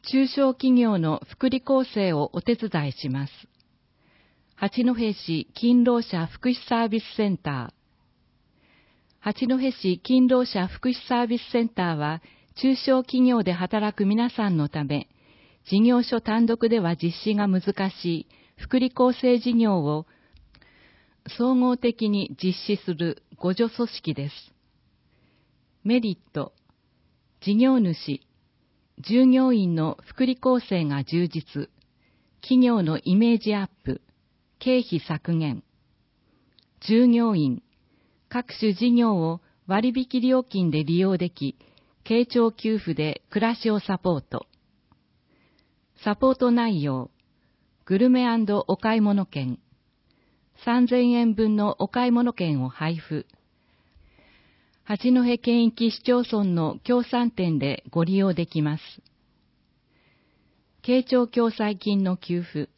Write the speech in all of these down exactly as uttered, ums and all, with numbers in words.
中小企業の福利厚生をお手伝いします。八戸市勤労者福祉サービスセンター。八戸市勤労者福祉サービスセンターは、中小企業で働く皆さんのため、事業所単独では実施が難しい福利厚生事業を総合的に実施する互助組織です。メリット、事業主、従業員の福利厚生が充実、企業のイメージアップ、経費削減。従業員、各種事業を割引料金で利用でき、傾聴給付で暮らしをサポート。サポート内容、グルメ&お買い物券。さんぜんえんぶんのお買い物券を配布。八戸県域市町村の協賛店でご利用できます。傾聴共済金の給付。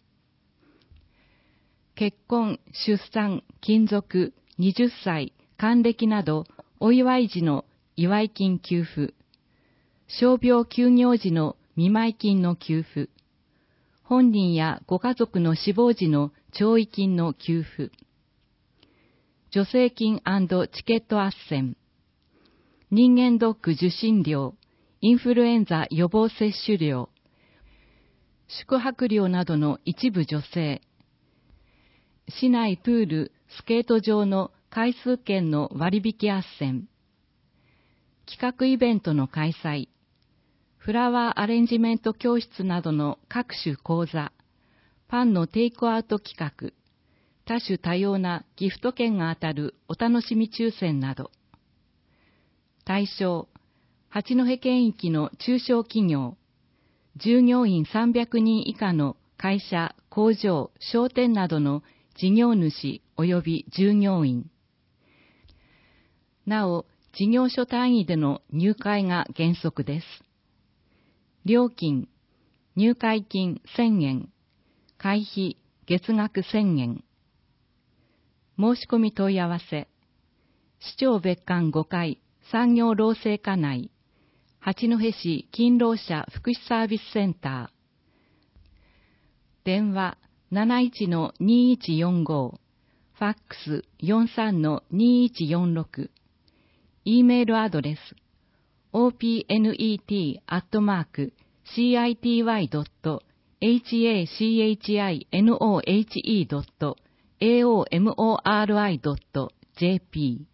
結婚、出産、勤続、はたち、還暦など、お祝い時の祝い金給付。傷病休業時の見舞金の給付。本人やご家族の死亡時の弔意金の給付。助成金&チケット斡旋。人間ドック受診料、インフルエンザ予防接種料、宿泊料などの一部助成。市内プール、スケート場の回数券の割引斡旋。企画イベントの開催。フラワーアレンジメント教室などの各種講座。パンのテイクアウト企画。多種多様なギフト券が当たるお楽しみ抽選など。対象、八戸県域の中小企業。従業員さんびゃくにん以下の会社、工場、商店などの事業主及び従業員。なお、事業所単位での入会が原則です。料金、入会金せんえん、会費月額せんえん。申し込み問い合わせ、市長別館ごかい産業労政課内、八戸市勤労者福祉サービスセンター。電話 なないちのにいちよんご、ファックス よんさんのにいちよんろく、E メールアドレス オーピーエヌイーティー アットマーク シーアイティーワイ ドット エイチエーシーエイチアイエヌオーエイチイー ドット エーオーエムオーアールアイ ドット ジェーピー